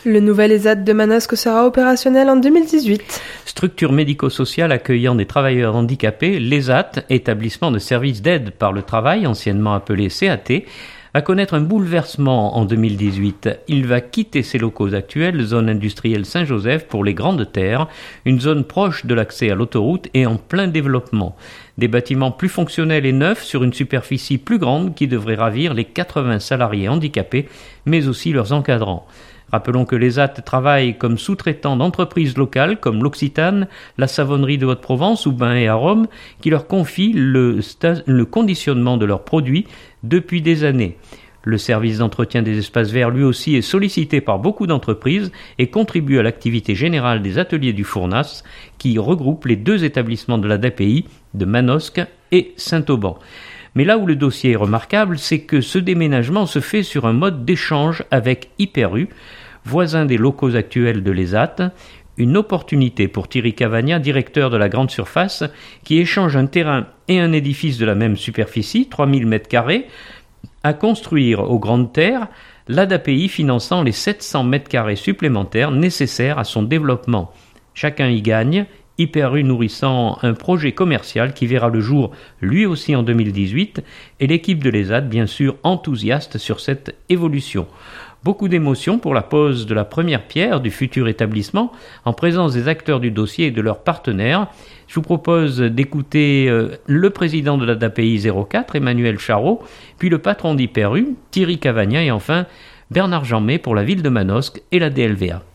Le nouvel ESAT de Manosque sera opérationnel en 2018. Structure médico-sociale accueillant des travailleurs handicapés, l'ESAT, établissement de services d'aide par le travail, anciennement appelé CAT, va connaître un bouleversement en 2018. Il va quitter ses locaux actuels, zone industrielle Saint-Joseph, pour les Grandes Terres, une zone proche de l'accès à l'autoroute et en plein développement. Des bâtiments plus fonctionnels et neufs sur une superficie plus grande qui devrait ravir les 80 salariés handicapés, mais aussi leurs encadrants. Rappelons que l'ESAT travaille comme sous-traitant d'entreprises locales comme l'Occitane, la Savonnerie de Haute-Provence ou Bain et Arômes, qui leur confient le conditionnement de leurs produits depuis des années. Le service d'entretien des espaces verts, lui aussi, est sollicité par beaucoup d'entreprises et contribue à l'activité générale des ateliers du Fournasse, qui regroupe les deux établissements de la DAPI, de Manosque et Saint-Auban. Mais là où le dossier est remarquable, c'est que ce déménagement se fait sur un mode d'échange avec Hyper-U, voisin des locaux actuels de l'ESAT, une opportunité pour Thierry Cavagna, directeur de la grande surface, qui échange un terrain et un édifice de la même superficie, 3000 m², à construire aux Grandes Terres, l'ADAPI finançant les 700 m² supplémentaires nécessaires à son développement. Chacun y gagne, Hyper-U nourrissant un projet commercial qui verra le jour lui aussi en 2018 et l'équipe de l'ESAT bien sûr enthousiaste sur cette évolution. Beaucoup d'émotions pour la pose de la première pierre du futur établissement en présence des acteurs du dossier et de leurs partenaires. Je vous propose d'écouter le président de la DAPI 04, Emmanuel Charot, puis le patron d'Hyper-U, Thierry Cavagna et enfin Bernard Jeanmet pour la ville de Manosque et la DLVA.